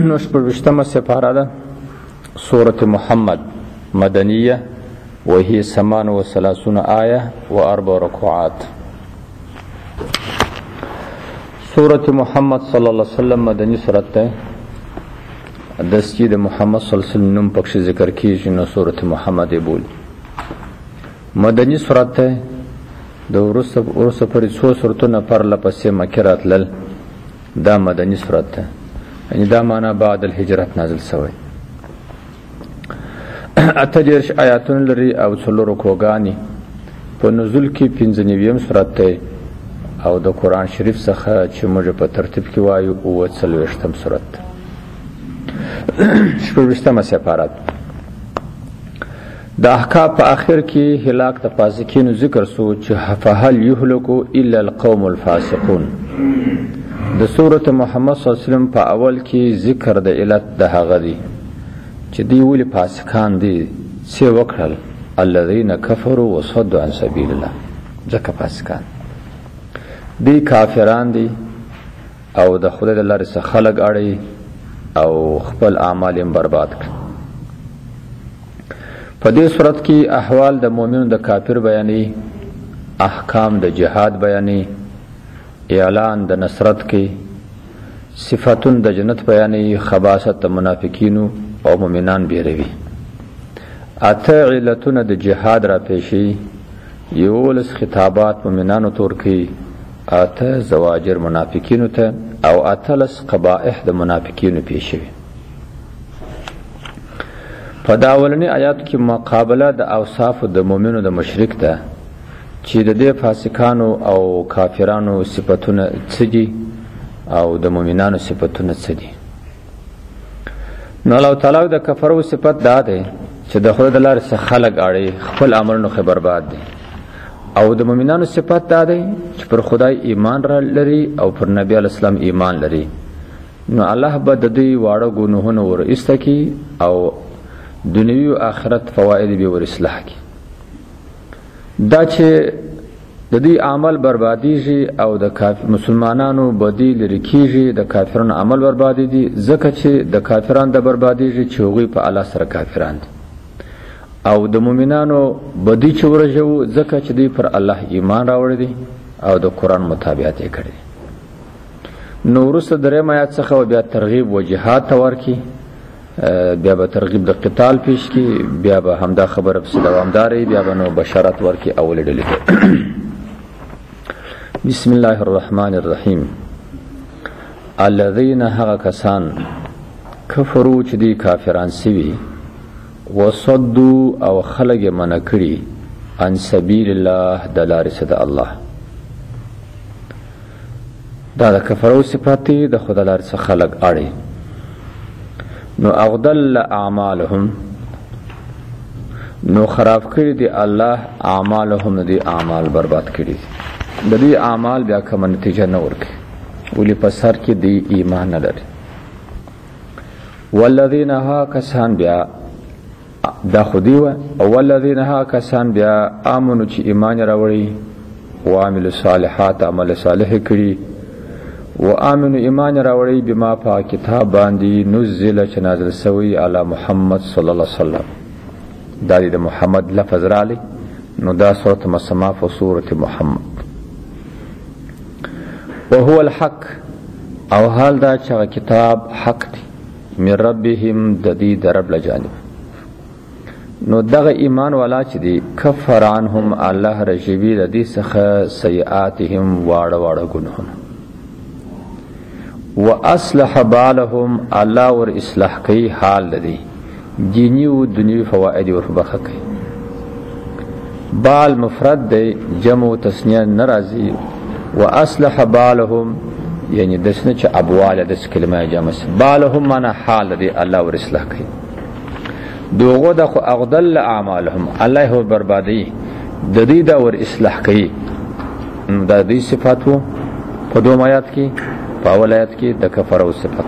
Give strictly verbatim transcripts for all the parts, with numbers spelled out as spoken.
نو شپږویشتمه سپاره ده سورة محمد مدنیه وهي ثمان وثلاثون آیه و اربع رکوعات. سورة محمد صلی اللہ علیہ وسلم مدنی سورت ده. دستی د محمد صلی اللہ علیہ وسلم نوم پکش ذکر کیږي نو سورة محمد بول. مدنی سورت ده د ورسه ورسه پر څو سورتونه پر لپسې مکه راتلل. دا مدنی سورت ده، یعنی دا معنا بعد الهجرت نازل شوی. اته دیرش آیاتونه لري او څلور رکوګانی. په نزول کې پنځه نویم سورت ده او د قرآن شریف څخه چې موږ په ترتیب کې وایو اووه څلوېښتم سورت ده. شپږویشتمه سپاره د احقاف په آخر کې هلاک د فاسقینو ذکر سو چې فهل یهلک الا القوم الفاسقون. د سورة محمد صلی الله علیه وسلم په اول کې ذکر د علت د هغه دی چې دی ولې فاسقان دي، څه وکړل؟ الذین کفروا وصدوا عن سبیل الله. ځکه فاسقان دی کافران دي او د خدای د لارې څخه خلک اړوي او خپل اعمال یې برباد کړي. په دې صورت کې احوال د مؤمنو د کافر بیانې، احکام د جهاد بیانې، اعلان د نصرت کې، صفاتون د جنت بیانې، خباثت د منافقینو او مؤمنان بیروي. اته علتونه د جهاد را پیشي، یولس خطابات مؤمنانو تور کوي، اته زواجر منافقینو ته او اتلس قبائح د منافقینو پیشوي. په دا اولنی آیات کې مقابله د اوصاف د مؤمنو د مشرک ده چې د دې فاسقانو او کافرانو صفاتونه څه دي او د مؤمنانو صفاتونه څه دي. نو الله تعالی د کفرو صفت دا ده چې د خدای د لارې څخه خلک اړوي، خپل عملونه خو برباد دي. او د مؤمنانو صفت دا ده چې پر خدای ایمان را لري او پر نبی علیه السلام ایمان لري. نو الله به د دوی واړه ګناهونه ور ایسته کي او دنیوي او آخرت فواید به ور اصلاح کی. دا چې د دې عمل بربادیږي او د مسلمانانو بدی لري کیږي، د کافرانو عمل بربادي دي، ځکه چې د کافرانو د بربادیږي چې هغوی په الله سره کافران دي، او د مؤمنانو بدی چې ورژو ځکه چې دوی پر الله ایمان راوړی دي او د قرآن مطابقت یې کړی. نو وروسته درېیم آیات څخه بیا ترغیب و جهاد ته ورکي، بیا به ترغیب د قتال پیش کی، بیا به همدا خبره پس دوامداري، بیا به نو بشارت ورکی اول ډلې ته. بسم الله الرحمن الرحیم. الذين هغه کسان کفروا چې دی کافران سوي، وصدوا او خلق منع کړي عن سبیل الله د لارې د الله. دا د کفرو صفات دي، د خدای لارې څخه خلق اړي. نو اغدل اعمالهم، نو خراب کړي دي الله اعمالهم، دي اعمال برباد کړي دي. د دې اعمال بیا کوم نتیجه نه ورکړي، ولې په سر کې دی ایمان نه لري. والذین ها کسان بیا دا خودی و او والذین ها کسان بیا امنو چې ایمان راوړي او عمل صالحات عمل صالح کړي و امنو ایمان راوړي بما په کتاب باندې نزل چې نازل شوی علی محمد صلی الله علیه وسلم. دا د محمد لفظ رالی، نو دا سورۃ مسما په سورۃ محمد. وهو الحق، او حال دا چې کتاب حق دی، من ربهم د دې د رب له جانب. نو دغه ایمان والا چې دی کفر عنهم، الله رجوی د دې څخه سیئاتهم واړه واړه ګناهونه، و اصلح بالهم، الله ور اصلاح کوي حال لدی دینی و دنیوی فواید ور برخه کوي. بال مفرد دی، جمع و تسنیه ناراضی. و اصلح بالهم یعنی دسنه چې ابوال دس کلمه جمع سي. بالهم معنا حال لدی الله ور اصلاح کوي. دوغه د خو اغدل اعمالهم، الله هو بربادي د دې دا ور اصلاح کوي. دا دې صفاتو په دوه آیات کې، په اول آیات کې د کفرو صفات.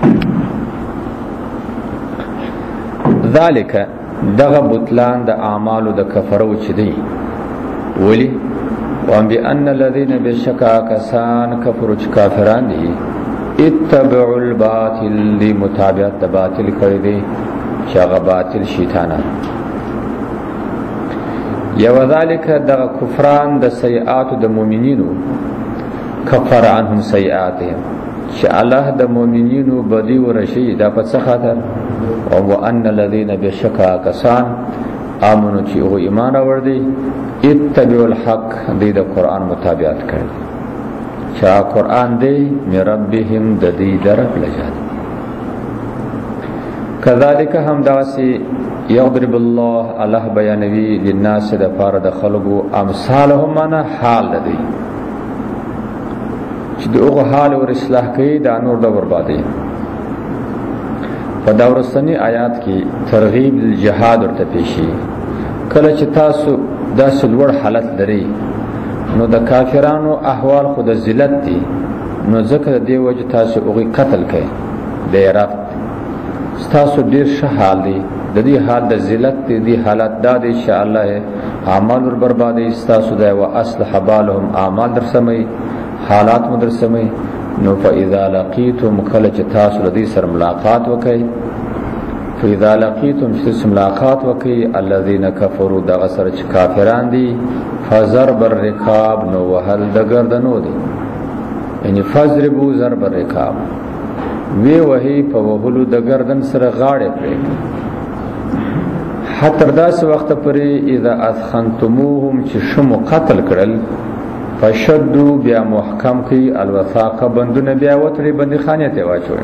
ذالک دغه بطلان د اعمالو د کفرو چې دی، ولی وان بان الذين بشکا کسان کفروا چې کافران دي، اتبعوا الباطل دی متابعت د باطل کړی دی چې هغه باطل شیطانان یا وذالک د کفران د سیئات د مؤمنینو کفر عنهم سیئاتهم چې الله د مؤمنینو بدی ورشي دا په څه خاطر او وان الذين بشکا کسان امنو چې او ایمان اور دي اتبعوا الحق دی د قران مطابقت کړي چا قران دی می ربهم د دې درک لجاد کذالک هم داسی یضرب الله الله بیانوی للناس د فار د خلقو امثالهم انا حال دی چې دغه حال ور اصلاح کوي دا نور د بربادي په دا ورستنی آیات کې ترغیب الجهاد ورته پیشي کله چې تاسو دا سلوړ حالت لري نو د کافرانو احوال خود ذلت دي نو ذکر دی وجه تاسو هغه قتل کوي د رفت تاسو ډیر ښه حال دی د دې حال د ذلت دی حالت دا دی ان شاء الله اعمال ور بربادي تاسو دا او اصلح بالهم اعمال در سمي حالات مدر سمي نو فاذا لقيتم کله چې تاسو د دې سره ملاقات وکړي فاذا لقيتم چې ملاقات وکړي الذين كفروا دا سره چې کافران دي فضرب الرقاب نو وهل د گردنو دي یعنی فضربوا ضرب الرقاب وی وهي په وهلو د گردن سره غاړه پرې حتی داس وخت پرې اذا اثخنتموهم چې شمو قتل کړل فشدوا بیا محکم کی الوثاق بندونه بیا وتري بندي خانه ته واچوي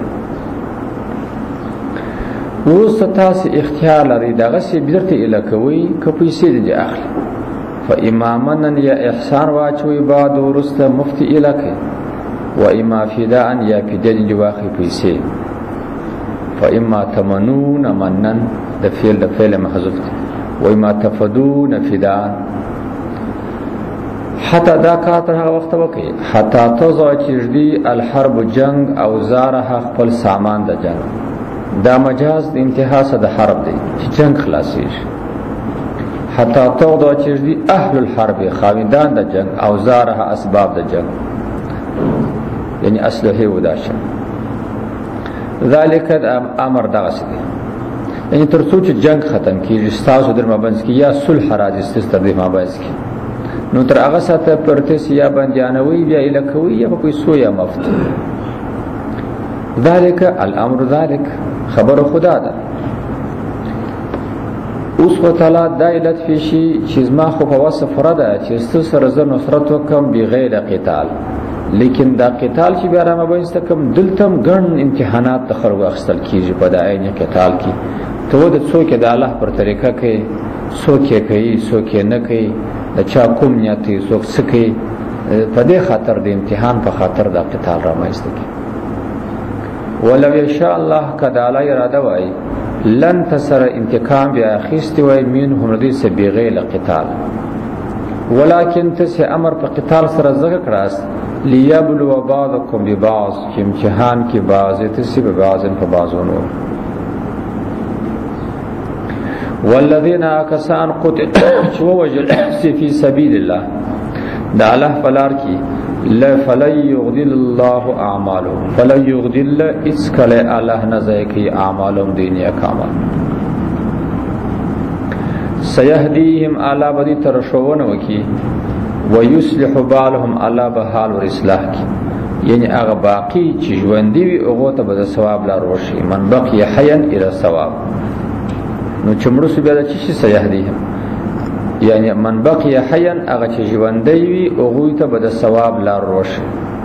وروسته تاسو اختیار لري دغه سي بیرته الکوي کپي سي دي اخلي فامامن یا احسان واچوي بعد ورسته مفتی الکه و اما فداء یا فداء دی واخی پیسې فاما تمنون منن د فعل د فعل محذوف و اما تفدون فداء حتی دا کار تر هغه وخت وکي حتی تزو چیردی الحرب جنگ او زارها خپل سامان د جنگ دا مجاز د انتها سره د حرب دی چې جنگ خلاصي حتی تغدو چیردی اهل الحرب خاوندان د جنگ او زارها اسباب د جنگ یعنی اسلحه وداشه ذالک امر دغه دی یعنی ترڅو چې جنگ ختم کیږي تاسو در مابینځ کې یا صلح راځي ستاسو در مابینځ کې نو تر هغه ساته پرته سیا باندېانوي بیا الکوي یا په پیسو یا مفت ذالک الامر ذالک خبر خدا ده اوس په تعالی دایلت فیشي چې ما خو په وصف فرده چې ستاسو سره زر نصرت وکم بغیر قتال لیکن دا قتال چې بیا را مابینځ کم دلتم ګڼ امتحانات تخرج اخستل کیږي په داینه قتال کې ته د څوک د الله پر طریقه کې څوک کوي څوک نه کوي د چا کوم نیتي څوک سکي په دې خاطر د امتحان په خاطر د قتال را مایسته کی ولو یشاء الله کدا لا اراده وای لن تسر انتقام بیا اخیستی وای منهم ردی سے بغیر قتال ولكن تس امر په قتال سره زګه کړاس ليبلو بعضكم ببعض چې امتحان کې بعض تس به بعض په بعضونو والذین کسان قتل شو وجل فی سبیل الله دا الله فلار کی لا فلن یغدل الله اعمالهم فلن یغدل اسکل الله نزای کی اعمالهم دینی اکامل سیهدیهم اعلی بدی ترشون وکي ويصلح بالهم اعلی به حال ور اصلاح کی یعنی هغه باقی چې ژوند دی هغه ته به ثواب لار ورشي من بقي حيا الى ثواب نو چمړو سو بیا چې شي سیهدیهم یعنی من بقي حيا هغه چې ژوند دی هغه ته به ثواب لار ورشي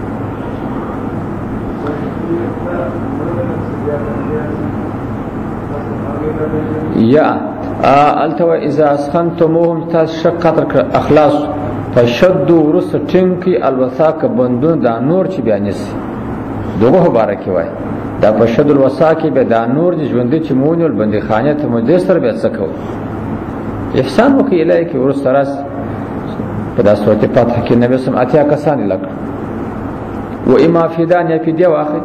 یا التو اذا اسخنتموهم تشقت اخلاص فشدوا ورس ټینکی الوثاق بندون دا نور چې بیانس دغه مبارکي وای دا فشد الوثاق به دا نور چې ژوند چې مونږ بندي خانه ته مو سره به څه کوي احسان وکي الهي کې ورس ترس په داسې وخت په فتح کې نبی سم اتیا کسان لک و اما فدان یا فدیه واخه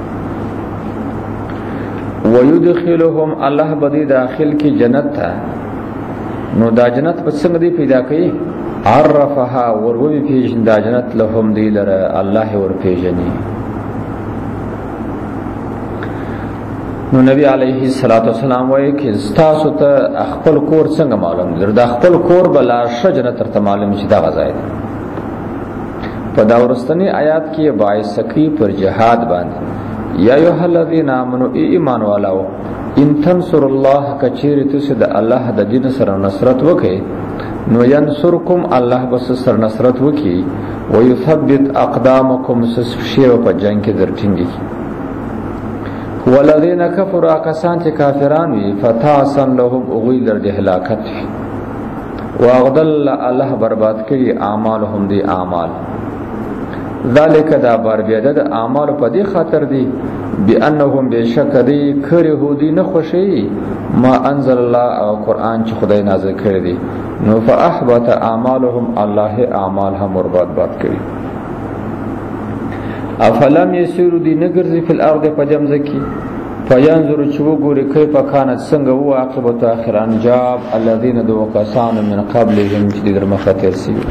ويدخلهم الله بدی داخل کی جنت تھا نو دا جنت په څنګه دی پیدا کړي عرفها وروي پیژن دا جنت لهم دی لره الله ور پیژني نو نبی علیه الصلاۃ والسلام وایي چې تاسو ته خپل کور څنګه معلوم دی؟ د خپل کور بل ارشه جنت تر معلوم شي دا غځای دی. په دا ورستنی آیات کې باعث کی پر جهاد باندې یا ایها الذین آمنوا ایمان والو ان تنصر الله کچیر تاسو د الله د دین سره نصرت وکړي نو ینصرکم الله بس سر نصرت وکړي ويثبت اقدامکم سشیو په جنگ کې درټینګي. والذین کفروا کسان چې کافران وي فتاسن لهم اغوی در د هلاکت واغدل الله برباد کړي اعمالهم دی اعمال. ذالک دا بار بیاده دا اعمال پا دی خاطر دی بانهم بشک دی کرهو دی نخوشی ما انزل الله او قرآن چی خدای نازل کردی نو فا احبت اعمالهم الله اعمال هم برباد باد کردی. افلم یسیرو دی نگرزی فی الارض پا جمزکی فینظرو چو گوری کیف کانت سنگو عاقبت آخر انجاب الذین دو کسان من قبلهم چی در مخاطر سیو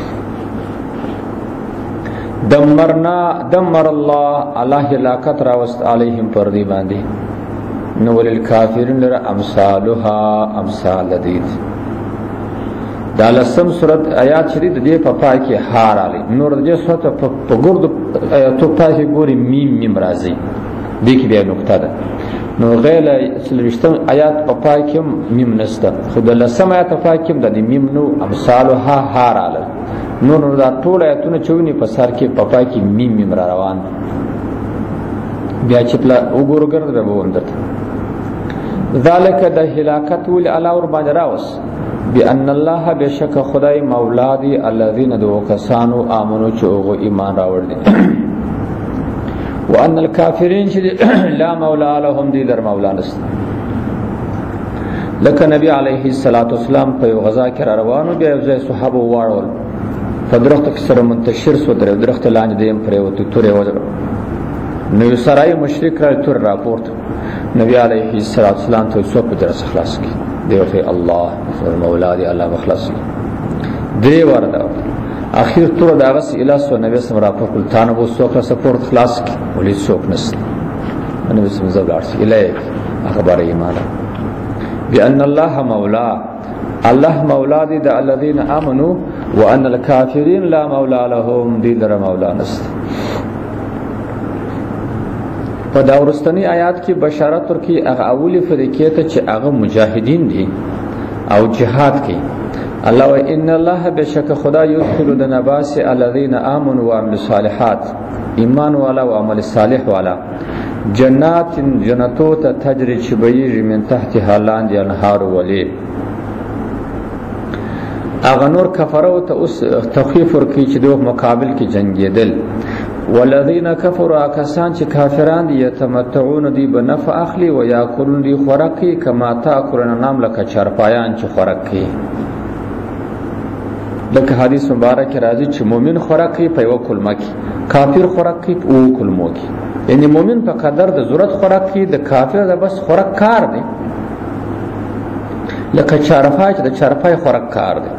دمرنا دمر الله الله هلاکت راوست علیهم پر دی باندې نو وللکافرین لرا امثالها امثال دید. دا لسم سورت آیات شدید دی په پای کې هار علی نور دې سورت په ګرد آیاتو پای کې ګوري میم میم راځي دې کې بیا نقطه ده. نو غیر سلوشتم آیات په پای کې میم نشته خو د لسم آیات په پای کې د میم نو امثالها هار علی نور نور دا ټول آیاتونه چویني په سر کې په پای کې میم میم را روان بیا چې پلا وګورو ګرځي به وندت. ذالک د هلاکت ول علی اور باندې راوس بان الله بشک خدای مولا دی الذین دو کسانو امنو چې او ایمان راوړل دي وان الکافرین چې لا مولا لهم دی در مولا نست. لکه نبی علیه الصلاۃ والسلام په غزا کې روانو بیا ځای صحابه واړول فدرخت سره منتشر سو درو درخت لاندې دیم پرې وته تورې وځو نو سرای مشرک را تور راپورت نبی علیه الصلاۃ والسلام ته څو په درس خلاص کی دی وفي الله مولا دی الله مخلص دی ورته اخیر تور داغه اله سو نبی سم راپور کول تانه وو څوک سپورت خلاص کی ولې څوک نس نبی سم زبلارس الیک اخبار ایمان بان الله مولا الله مولا دی د الذین آمنو وان الکافرین لا مولا لهم دی در مولا نست. په دا ورستنی آیات کې بشارت ورکی هغه اولی فریقې ته چې هغه مجاهدین دي او جهاد کوي. الله و ان الله بشک خدا یدخل د نباس الذین آمنوا وعملوا الصالحات ایمان والا او عمل صالح والا جنات جنتو ته تجری چبیږي من تحتها لاندې انهار ولی اغه نور کفرو ته اوس تخفیف ورکی چې دوه مقابل کې جنگیدل. والذین کفروا کسان چې کافران دي یتمتعون دی بنفع اخلی و یاکلون دی خورقی کما تاکلون نام لکه چرپایان چې خورقی لکه حدیث مبارک راځي چې مؤمن خورقی په یو کلمه کې کافر خورقی په او کلمو کې یعنی مؤمن په قدر د ضرورت خورقی د کافر د بس خورق کار دی لکه چرپای چې د چرپای خورق کار دی.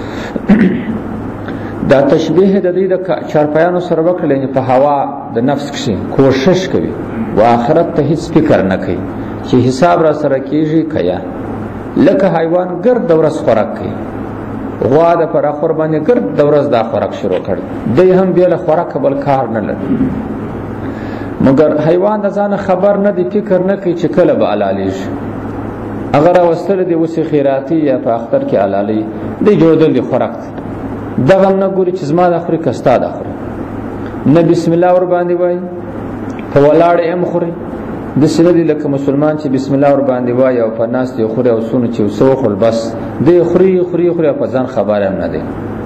دا تشبیه د دې د چارپایانو سره وکړل په هوا د نفس کې کوشش کوي او آخرت ته هیڅ فکر نه کوي چې حساب را سره کیږي کیا لکه حیوان ګرد دورس خوراک کوي غوا د پر اخر باندې ګرد دورس دا خوراک شروع کړي دوی هم بیا له خوراک بل کار نه لري مګر حیوان د ځان خبر نه دی فکر نه کوي چې کله به علالیش اگر واستل دی وسی خیراتی یا په اختر کې علالی دی جوړدل دی خوراک دغه نه ګوري چې زما د اخري کستا د اخري نه بسم الله ور باندې وای په ولاړ ام خوري د سیدی لکه مسلمان چې بسم الله ور باندې وای او په ناس دی خوري او سونه چې وسو خل بس دی خوري خوري خوري په ځان خبر هم نه دی.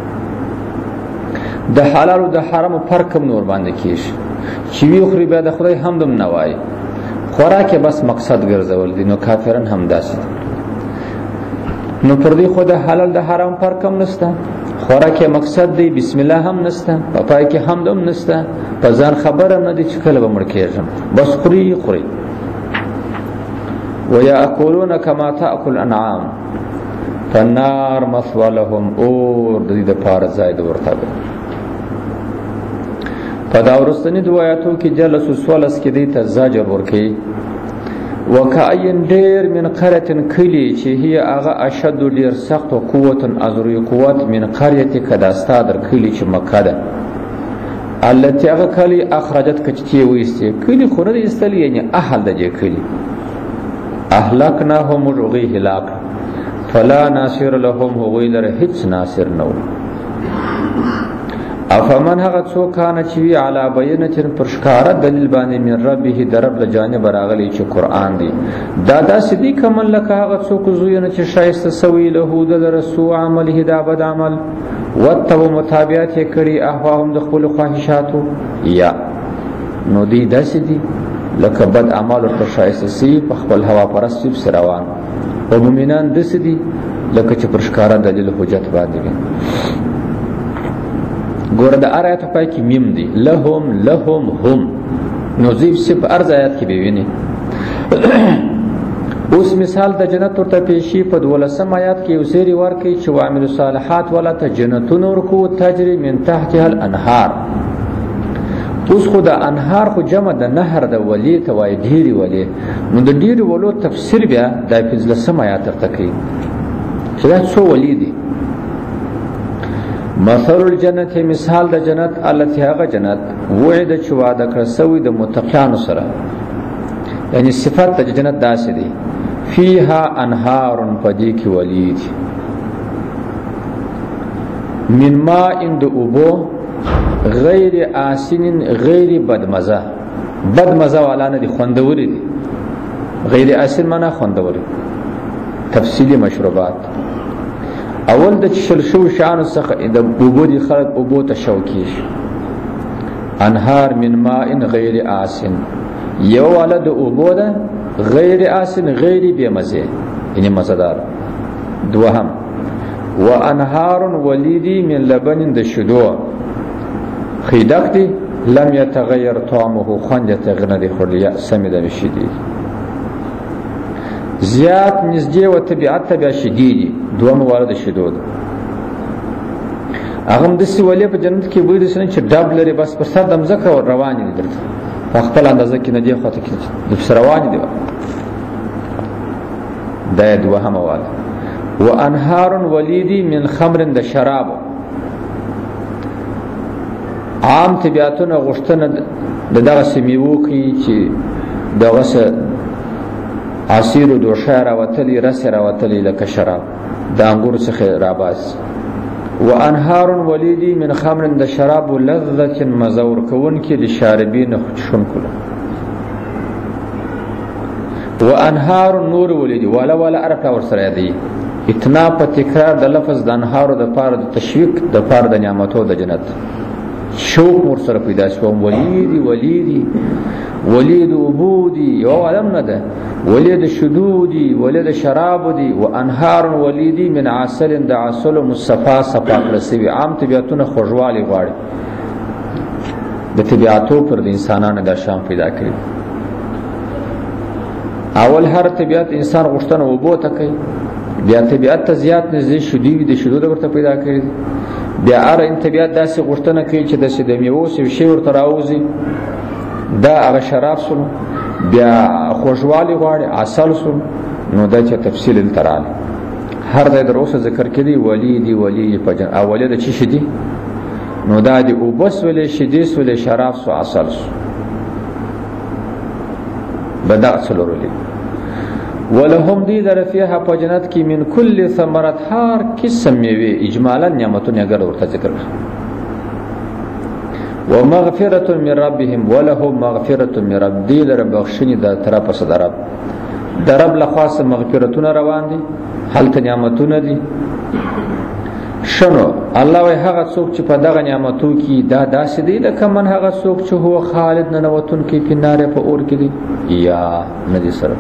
د حلال او د حرام فرق هم نور باندې کیږي چې وی خوري به د خدای حمد نه وای خوراکه بس مقصد ګرځول دي نو کافرن هم داسې نو پر دې خو د حلال د حرام فرق هم نشته خوراکه مقصد دی بسم الله هم نشته په پای کې حمد هم نشته په ځان خبره نه دي چې کله به مړ کېږم بس خوري خوري ويأكلون كما تأكل الأنعام فالنار مثوى لهم اور د دې د پاره ځای د ورته په دا ورستنی دوایاتو کې جلس وسولس کې دی ته زجر ورکي وکأین ډیر من قرية کلی چې هي هغه اشد ډیر سخت او قوت ازروی قوت من قرية کداستا در کلی چې مکه ده التي هغه کلی اخرجت کچتی وېسته کلی خو نه استل یعنی اهل د دې کلی اهلکناهم وغي هلاك فلا ناصر لهم هو لره هیڅ ناصر نو افمن هغه څوک کانه چې وی علی بینه پرشکار دلیل باندې من ربه درب له جانب راغلی چې قران دی دا داسې دی کمن لکه هغه څوک زوینه چې شایسته سوی له د رسول عمله دا بد عمل وتو متابعت کړي احواهم د خپل خواهشاتو یا نو دی داسې دی لکه بد اعمال او شایسته سی په خپل هوا پرستی سره روان او مؤمنان داسې دی لکه چې پرشکار دلیل حجت باندې ګوره د آیات په کې میم دی لهم لهم هم نوزیف سب ارز آیات کې بیوینی اوس مثال د جنت ورته پیشي په دولسم آیات کې یو سری ورکړي چې وعمل الصالحات ولا ته جنتون ورکو تجري من تحتها الانهار اوس خو د انهار خو جمع د نهر د ولی ته وای ډیری ولی نو د ډیری ولو تفسیر بیا د فضلسم آیات ورته کوي چې دا څو ولی دي مثل الجنت مثال د جنت التي هغه جنت وعد چې وعده کړ سوی د متقینو سره یعنی صفات د جنت داسې دي فيها انهار پدې کې ولید من ماء د اوبو غیر آسن غیر بدمزه بدمزه والا نه دي خوندوري دي غیر آسن معنا خوندوري تفصیلی مشروبات اول د چشل شو شان څخه د اوبو دي خلق اوبو ته شوکیش انهار من ماء غیر آسن یو والا د اوبو ده غیر آسن غیر بمزه یعنی مزدار دوهم وانهار ولیدی من لبن د شدو خیدق دی لم يتغیر طعمه خوند تغنه دی خورلیا سمیده بشیدی زیاد نزدې و طبیعت ته بیا شدیدی دوم وارد شدود اغم دسی ولی په جنت کې وې دسنه چې ډب لري بس پر سر دم زکه روان دي درته په خپل اندازه کې نه دی خو ته کې د روان دي دا دوه مواد وانهار ولیدی من خمر د شراب عام طبیعتونه غشتنه د دغه سمیوو کې چې دغه سه عصیر دو شعر وتلی رس راوتلی لکه شراب د انګور څخه راباس وانهار ولیدی من خمر د شراب لذة مزور کون کې لشاربین خشن کله وانهار نور ولیدی ولا ولا عرف اور سره دی اتنا په تکرار د لفظ د انهار د پاره د تشویق د پاره د نعمتو د جنت شوق مر سره پیدا شو ولیدی ولیدی ولید عبودی یو علم نه ده ولید شدودی ولید شراب دی وانهار ولیدی من عسل د عسل مصفا صفا رسوی عام طبيعتونه خوشوالي غواړي د طبيعتو پر د انسانانو د شام پیدا کړی اول هر طبيعت انسان غشتنه وبوته کوي بیا طبيعت ته زیات نږدې شدی د شدود ورته پیدا کړی بیا ار ان طبيعت داسې غشتنه کوي چې د سیدمیو سو شی ورته راوځي دا هغه شراب سره بیا خوشوالي غواړي عسل سره نو دا چې تفصیل تراله هر د دروسه ذکر کړي ولی دی ولی په جن اوله د چی شدي نو دا دی او بس ولې شدي سولې شراب سو عسل سو بدا څلورلي ولهم دی در فيها په جنت کې من کل ثمرات هر قسم میوه اجمالا نعمتونه ګر ورته ذکر ومغفرة من ربهم ولهم مغفرة من رب دی لر بخشنی د طرف صد رب درب لخاص مغفرتونه روان دي حالت نعمتونه دي شنو الله وی هغه څوک چې په دغه نعمتو کې دا داسې دی لکه من هغه څوک چې هو خالد نه نوتون کې په ناره په اور کې دی یا ندي سره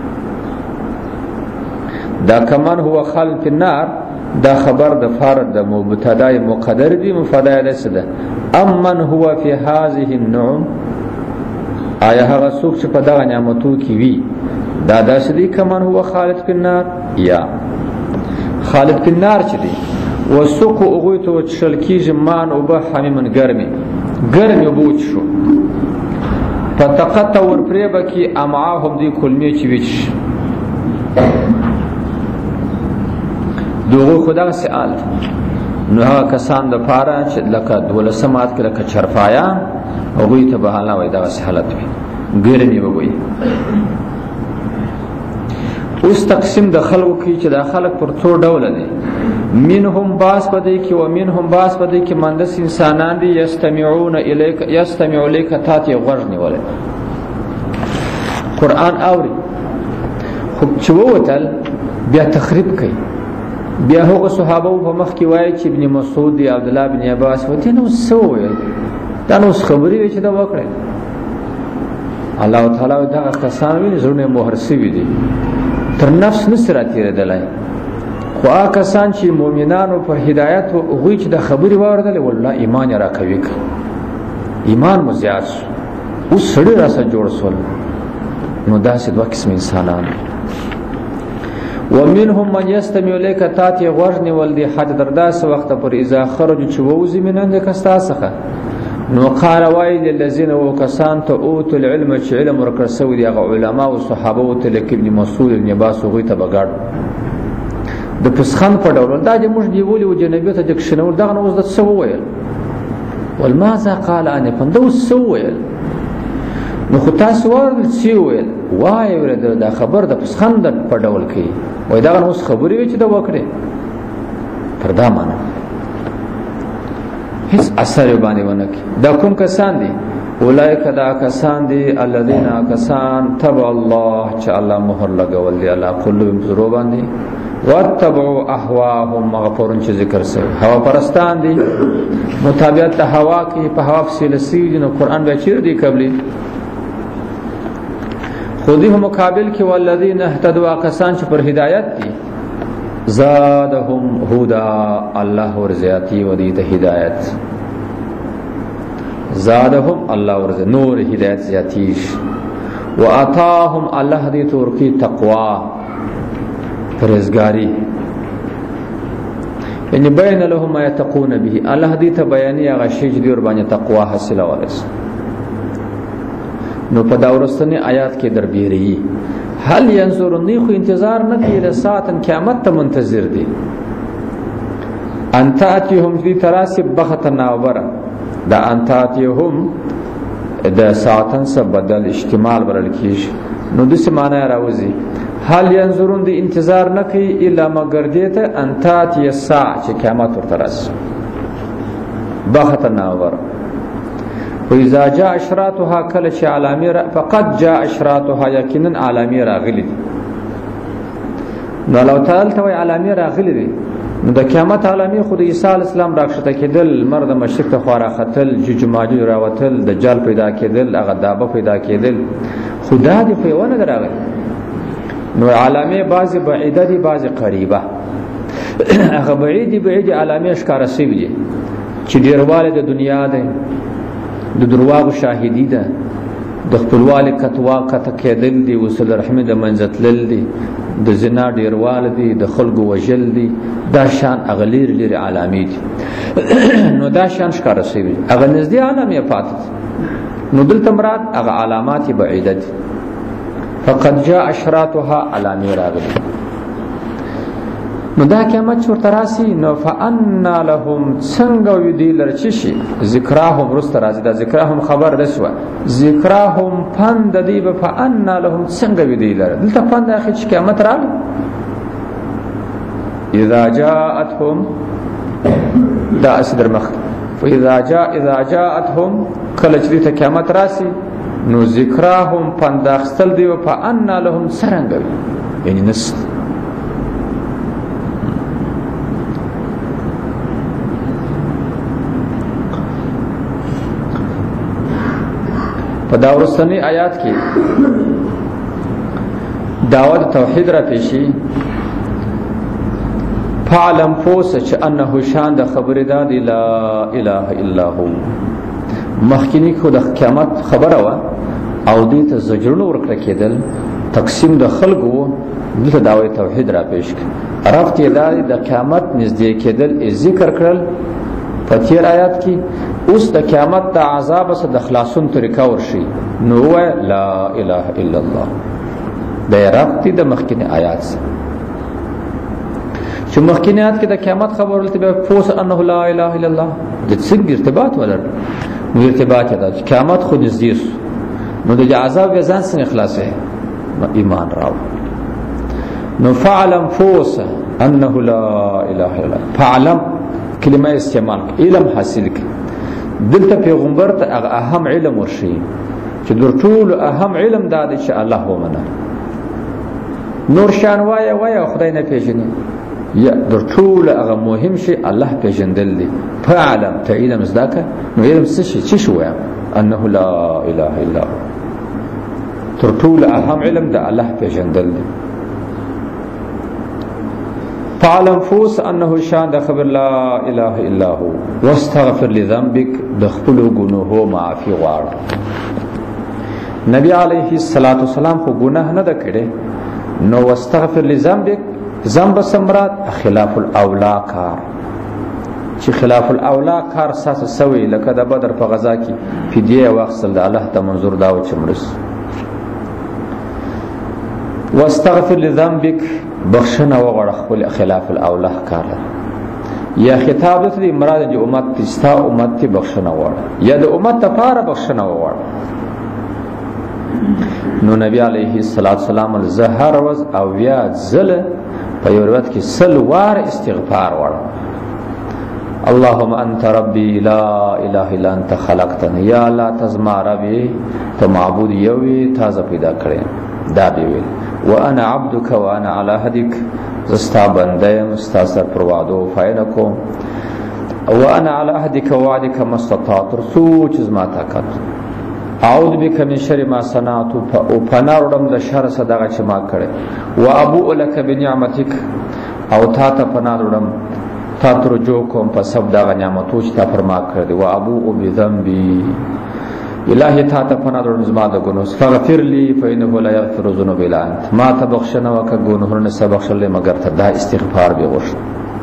دا کمن هو خالد په نار دا خبر د فرد د مبتدای مقدر دی مفدای ده امن هو فی هذه النعم آیا هغه څوک چې په دغه نعمتو کې وی دا داسې دی کمن هو خالد په نار یا خالد په نار چې دی وسوق اوغوتو چل کیږي مان او به حمیمن ګرمي ګرمي بوت شو فتقطع ورپریبه کی امعاهم دی کلمی چی ویچ دوغو خدا سئال نو هغه کسان د پاره چې لکه دولسمات کې لکه چرپایان هغوی ته به حالا وای دغسې حالت وي ګرمې به وي. اوس تقسیم د خلکو کې چې دا خلک پر څو ډوله دي. منهم باس په دی کې و منهم باس په دی کې مندس انسانان دي یستمعون الیک یستمع الیک تا ته غوږ نیولی قرآن اوري خو چې ووتل بیا تخریب کوي. بیا هغه صحابه په مخ کې وایي چې ابن مسعود دی عبدالله بن عباس وتی نو څه وویل دا نو اوس خبرې وې چې دا وکړې. الله تعالی دغه کسان ویني زړونه مهر سوي دي تر نفس نسي راتېرېدلی. خو هغه کسان چې مؤمنانو په هدایت هغوی چې د خبرې واورېدلې والله ایمان یې راقوي کړ ایمان مو زیات شو. اوس سړي راسه جوړ شول. نو داسې دوه قسم انسانان ومنهم من يستمع اليك تاتي غوږ نیول دي حد در داسې وخته پر اذا خرجوا چې ووځي من عندك ستا څخه نو قال وایي للذین وکسان ته اوتوا العلم چې علم ورکړل سوی دي هغه علما او صحابه ورته لکه ابن مسعود ابن عباس هغوی ته به ګډ د پسخند په ډول دا چې موږ نیولي و جنبې ته چې کښېنول دغه نه اوس ده څه وویل والماذا قال آنفا ده اوس څه وویل نو خو تاسو واورېدل څه یې وویل وایې اورېدل دا خبر د پسخند په ډول کوي وایي دغه نه اوس خبرې وې چې ده وکړې پر دا معنی هیڅ اثر یې باندې ونه کړي. دا کوم کسان دي اولئک دا کسان دي الذین کسان تبع الله چې الله مهر لګول دی الله قلوبهم زړو باندې واتبعوا اهواهم مغفورن چې ذکر سوی هوا پرستان دي مطابقت د هوا کې په هوا پسې لسیږي نو قرآن بیا چیرې دی قبلي خودی هم مقابل کې والذین اهتدوا کسان چې پر هدایت دي زادهم هدا الله ورزیاتی ودی ته هدایت زادهم الله ورز نور هدایت زیاتیش واتاهم الله دې تورکی تقوا پرهیزګاری یعنی بیان لهم ما یتقون به الله دې ته بیانې هغه شی چې ور باندې تقوا حاصله ولس. نو په دا ورستنی آیات کې در بیری هل ينظرون خو انتظار نه کوي له ساعتن قیامت ته منتظر دي انتاتهم فی تراسب بختنا وبره دا انتاتهم د ساعتن سره بدل احتمال ورل کیش نو د څه معنی راوځي هل ينظرون دي انتظار نه کوي الا مگر دیته انتات یساع چې قیامت ورته راسي بختنا وبره وإذا جاء اشراطها کله چې علامه فقط جاء اشراطها یقینا علامه راغلي نو الله تعالی ته علامه راغلي دي نو د قیامت علامه خود عیسی علی السلام راکشته کېدل مرد مشرق ته خورا خطل ججماجو راوتل دجال پیدا کېدل هغه دابه پیدا کېدل خدا دې په ونه دراغلي نو علامه بعضی بعیده دي بعضی قریبه هغه بعیدی بعیدی علامه ښکارا شوی دي چې ډیرواله د دنیا ده د درواغ شاهدی ده د خپلوال کتوا کته کېدل دي وصل رحم د منځتلل دي د زنا ډیروال دي د خلکو وجل دي دا شان اغلیر لري علامې دي نو دا شان ښکار شوی اغه نږدې علامې پاتې نو دلته مراد اغه علامات بعیده دي فقد جاء اشراطها علامې راغلي نو دا قیامت چورته راسي نو فانا لهم څنګه وي دی لر چی شي ذکراهم رست راځي دا ذکراهم خبر رسوه ذکراهم پند دی به فانا لهم څنګه وي دی لر دلته پند اخی چې قیامت راغلی اذا جاءتهم دا اصدر مخ فاذا جاء اذا جاءتهم کله چې ته قیامت راسي نو ذکراهم پند اخستل دی به فانا لهم څنګه وي یعنی نس په دا ورستنی آیات کې دعوت توحید را پیشي فعلم فوس چې انه شان د خبره دا دی لا اله الا هو مخکینی خو د قیامت خبره وا او دې ته زجرونه ورکړه کېدل تقسیم د خلقو دلته دعوت توحید را پیش کړ رفت یې د قیامت نږدې کېدل ذکر کړل په تیر آیات کې اوس د قیامت د عذاب سره د خلاصون طریقه ورشي نو لا اله الا الله د ربطی د مخکینه آیات سره چې مخکینه آیات کې د قیامت خبر ولته به فوس انه لا اله الا الله د څنګه ارتباط ولر نو ارتباط دا قیامت خو نږدې نو د عذاب به ځان څنګه خلاصې ایمان راو نو فعلم فوس انه لا اله الا الله فعلم کلمه استعمال علم حاصل کی دلته پیغمبر ته اهم علم ورشي چې در ټول اهم علم دا دی چې الله ومنه نور شان وای وای خدای نه پیژني یا در ټول هغه مهم شي الله پیژندل دي فعلم ته علم زداکه نو علم څه شي چې شو انه لا اله الا هو تر ټول اهم علم د الله پیژندل دي فعلم فوس انه شان د خبر لا اله الا هو واستغفر لذنبك د خپل ګناهو معافي غواړ نبی علیه الصلاۃ والسلام خو ګناه نه د کړي نو واستغفر لذنبك ذنب سمرات خلاف الاولا کار چې خلاف الاولا کار ساس سوي لکه د بدر په غزا کې فدیه واخصل د الله ته منظور دا و چې مرس واستغفر لذنبك بخشنه وغړ خپل خلاف الاولا کار یا خطاب دې مراد دې امت تستا امت ته بخشنه وړ یا د امت لپاره بخشنه وړ نو نبی علیه الصلاۃ والسلام زهر وز او یا زل په یو روایت کې سل وار استغفار وړ اللهم انت ربي لا اله الا انت خلقتني یا الله تزما ربي ته معبود یوي تازه پیدا کړې دا دی ویل وانا عبدك وانا على عهدك زستا بنده مستاثر پروادو فاینکو وانا على عهدك ووعدك ما استطعت سوچ زما طاقت اعوذ بك من شر ما صنعت او پنارم د شر صدقه چې ما کړې و ابو لك بنعمتك او تا ته پنارم تا تر جو کوم په سب دا نعمتو چې تا فرما کړې و ابو بذنبي الهی تا ته پنارم زما د ګناه فغفر لي فانه لا يغفر الذنوب الا انت ما ته بخښنه وکړه ګناهونه سبق شل مگر ته دا استغفار به وشو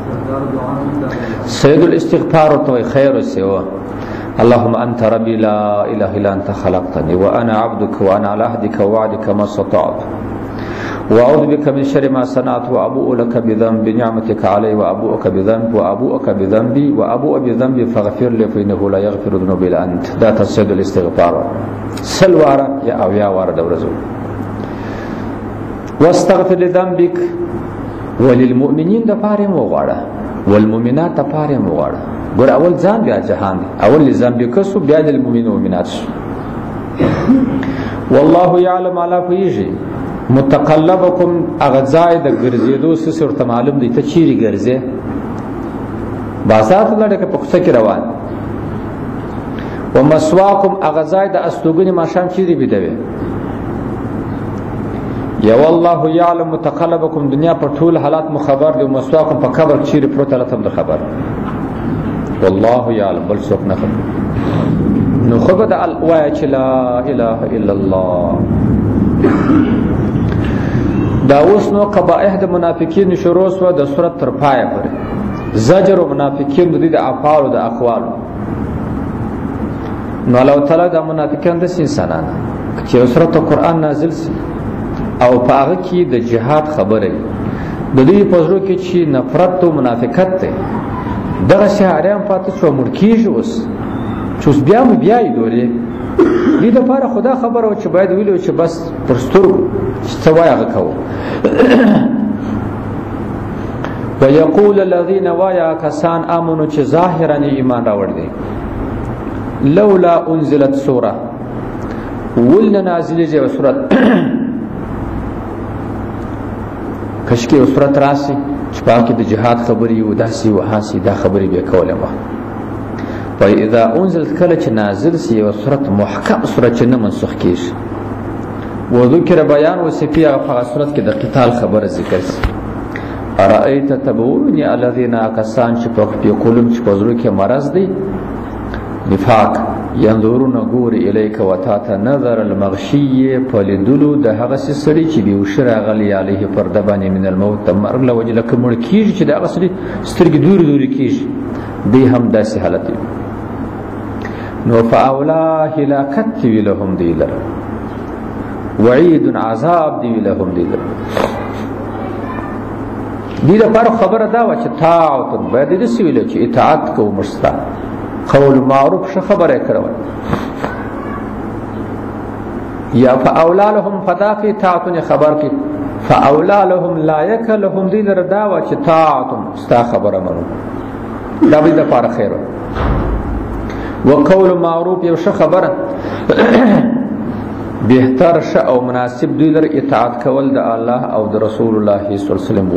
سید الاستغفار تو خیر سوا اللهم انت ربي لا اله الا انت خلقتني وانا عبدك وانا على عهدك ووعدك ما استطعت واعوذ بك من شر ما صنعت وابوء لك بذنب نعمتك علي وابوءك بذنب وابوءك بذنبي وابوء بذنبي فاغفر لي فانه لا يغفر الذنوب الا انت دا تسجد الاستغفار سلوارا يا او يا وارد ورزو واستغفر لذنبك وللمؤمنين د پاره مغواړه والمؤمنات د پاره مغواړه ګور اول ځان بیا جهان اول لذنبك سو بیا للمؤمنين والمؤمنات والله يعلم على فيجي متقلبکم اغزای د ګرځېدو سس ورته معلوم دی ته چیرې ګرځې بازار ته لړ کې پخڅه کې روان ومسواکم اغزای د استوګنی ماشام چیرې بيدوي یا والله یعلم متقلبکم دنیا په ټول حالات مو خبر دی ومسواکم په قبر چیرې پروت الله تم خبر والله یعلم بل څوک نه خبر نو خبر د الوای چې لا اله الا الله دا اوس نو قبائح د منافقین شروع سو د سورۃ تر پایه پورې زجر او منافقین د دې د افعال او د اقوال نو الله تعالی د منافقین د انسانانو چې سورۃ قرآن نازل سي او په هغه کې د جهاد خبره د دې پزرو کې چې نفرت او منافقت ته دغه شهریان پاتې شو مرکیږي اوس چې بیا مو بیا یې دوري دې د لپاره خدا خبره و چې باید ویلو چې بس پرسترو څه وایغه کوو ويقول الذين وايا كسان امنوا چې ظاهرا ایمان راوړ دي لولا انزلت سوره ولنا نازله جو سوره کشکې سوره راسي چې پاکي د جهاد خبري او داسي وحاسي دا خبري به کوله ما فاذا انزلت کله چې نازل سي او سوره محکم سوره چې نه منسوخ کیږي وذكر بیان وصفیه په صورت کې د قتال خبره ذکر سي ارایت تبونی الذين کسان چې په قلوب چې په زړه کې مرض دي نفاق ينظرون غور الیک وتاتا نظر المغشی فلدلو د هغه سړي چې دی وشر غلی علیه پر دبانی من الموت مرغ له وجه لکه مړ کیږي چې د هغه سړي سترګې دوري دوري کیږي دی هم داسې حالت دی نو فاولا هلاکت وی لهم دی لره وعید عذاب دی لهم دی لره. دی لپاره خبره دا و چې طاعت باید داسې ویل چې اطاعت کوو موږ ستا قول معروف ښه خبره یې کړې یا فاولا لهم فدا کې طاعتونه خبر کې فاولا لهم لایک لهم دی لره دا و چې طاعت ستا خبره منو دا به د لپاره خیر وقول معروف یو ښه خبره بهتر ښه او مناسب دوی لره اطاعت کول د الله او د رسول الله صلی الله علیه وسلم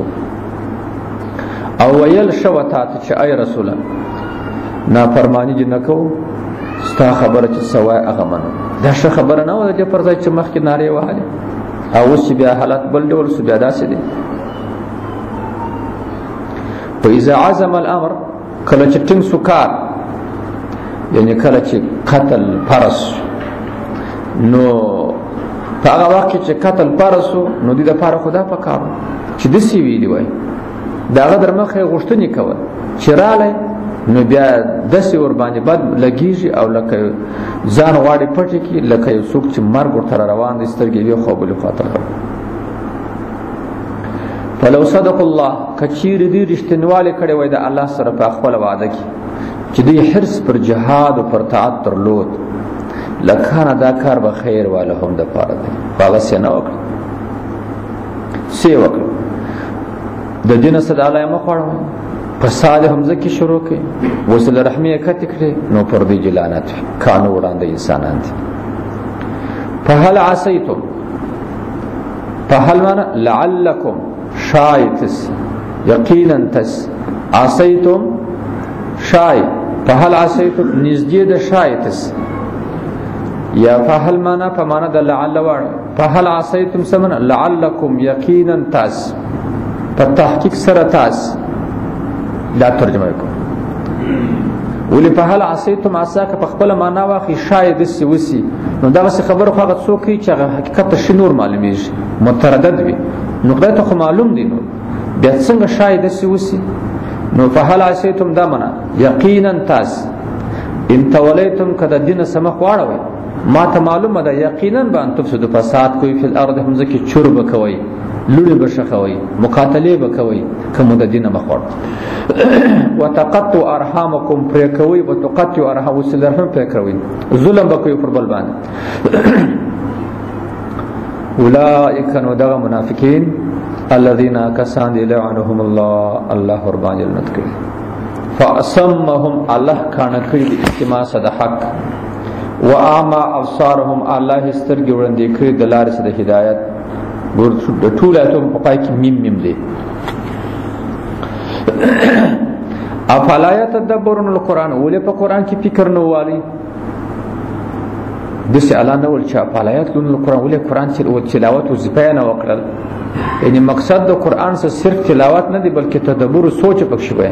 او ویل شو تا ته چې ای رسول نافرمانی دې نه کوو ستا خبره چې سوای هغه منو دا ښه خبره نه وه د دې پر ځای چې مخکې نارې وهلې او اوس چې بیا حالت بل ډول سو بیا داسې دی. فاذا عزم الامر کله چې ټینګ سو کار یعنی کله چې قتل فرض نو په هغه وخت چې قتل فرض نو دې دپاره خو دا پکار چې داسې ویلي وای د هغه در مخه یې غوښتنې کول چې رالی نو بیا داسې ورباندې بد لګېږي او لکه ځان غواړي پټې کړي لکه یو څوک چې مرګ ورته روان دی سترګې یوې خوا بلې خوا ته فلو صدق الله که چیرې دوی رښتینوالی کړی وای د الله سره په خپله وعده کې چې دوی حرص پر جهاد او پر طاعت درلود لکانه دا کار به خیر والهم دپاره دی خو هغسې نه وکړه څه یې وکړه د دې نه څه د الله یې مه خوړوئ فساد حمزه کې شروع کړي وصل رحمي یې کتې کړې نو پر دوی جلانت کانو وړاندې انسانان دي. فهل عصیتم فهل مانا لعلکم شایتس یقینا تس عصیتم شای فهل عصیتم نزدې د شایتس یا فهل مانا فمانا د لعل واړه فهل عصیتم سمنا لعلکم یقینا تس په تحقیق سره تاس دا ترجمه وکړو ولې په هل عصیتم عصا که په خپله معنا واخلي شاید داسې وسي نو دغسې خبره خو هغه څوک کوي چې هغه حقیقت ته ښه نور معلومیږي متردد وي نو خدای ته خو معلوم دی نور بیا څنګه شاید داسې وسي نو په هل عصیتم دا معنا یقینا تاس ان تولیتم که د دې نه څه مخ واړوئ ما ته معلومه ده یقینا به ان تفسدو فساد کوئ فی الارض همزه کې چور به کوئ لوړې به شخوئ مقاتلې به کوئ که مو د دینه مخ واړو وتقطعوا ارحامکم پرې کوئ وتقطعوا ارحام وصل رحم پرې کوئ ظلم به کوئ پر بل باندې اولئک نو دغه منافقین الذین کسان دي لعنهم الله الله ورباندې لعنت کړي فاصمهم الله کانه کړي د استماع صد حق واعمى ابصارهم الله سترګې وړاندې کړي د لارې د هدایت ګور د ټول ایتم په پای کې میم میم دی. افلا یتدبرون القرآن ولې په قرآن کې فکر نه والی داسې الله نه ول چې افلا یتلون القرآن ولې قرآن تلاوت وظیفه نه وکړل یعنی مقصد د قرآن څه صرف تلاوت نه دی بلکې تدبر او سوچ پکې وای.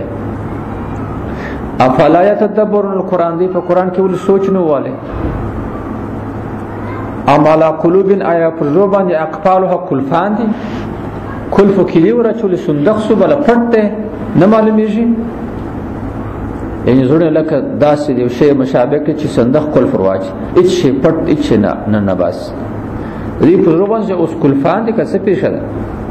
افلا یتدبرون القرآن دی په قرآن کې ولې سوچ نه والی ام علی قلوب آیا پر زړه باندې اقفالها کلفان دي کلفو کلی ورچول صندوق سو بل پټ دی نه معلومیږي یعنی زړه لکه داسې یو شی مشابه کې چې صندوق کلف ورواچي هیڅ شی پټ هیڅ نه نه نه بس دې پر زړه باندې اوس کلفان دي که څه پیښه ده